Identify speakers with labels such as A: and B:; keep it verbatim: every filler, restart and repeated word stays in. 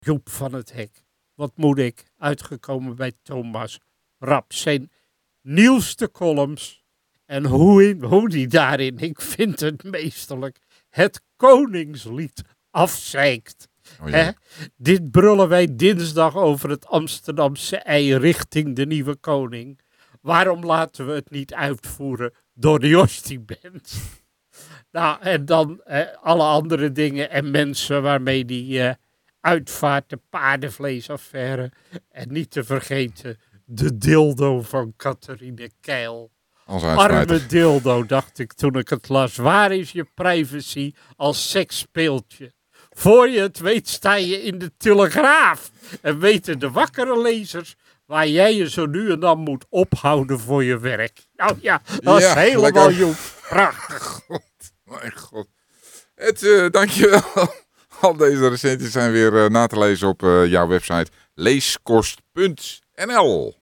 A: Joep van het Hek. Wat moet ik? Uitgekomen bij Thomas Rap. Zijn nieuwste columns. En hoe, in, hoe die daarin, ik vind het meesterlijk, het Koningslied afzeikt.
B: Oh,
A: Hè? Dit brullen wij dinsdag over het Amsterdamse ei richting de nieuwe koning. Waarom laten we het niet uitvoeren door de Jostie-band? Nou, en dan eh, alle andere dingen en mensen waarmee die eh, uitvaart, de paardenvleesaffaire. En niet te vergeten de dildo van Catharine Keil. Arme dildo, dacht ik toen ik het las. Waar is je privacy als seksspeeltje? Voor je het weet sta je in de Telegraaf. En weten de wakkere lezers waar jij je zo nu en dan moet ophouden voor je werk. Nou ja, dat
B: ja,
A: is helemaal Joep. Prachtig.
B: God, mijn god. Het, uh, dankjewel. Al deze recensies zijn weer uh, na te lezen op uh, jouw website leeskost punt n l.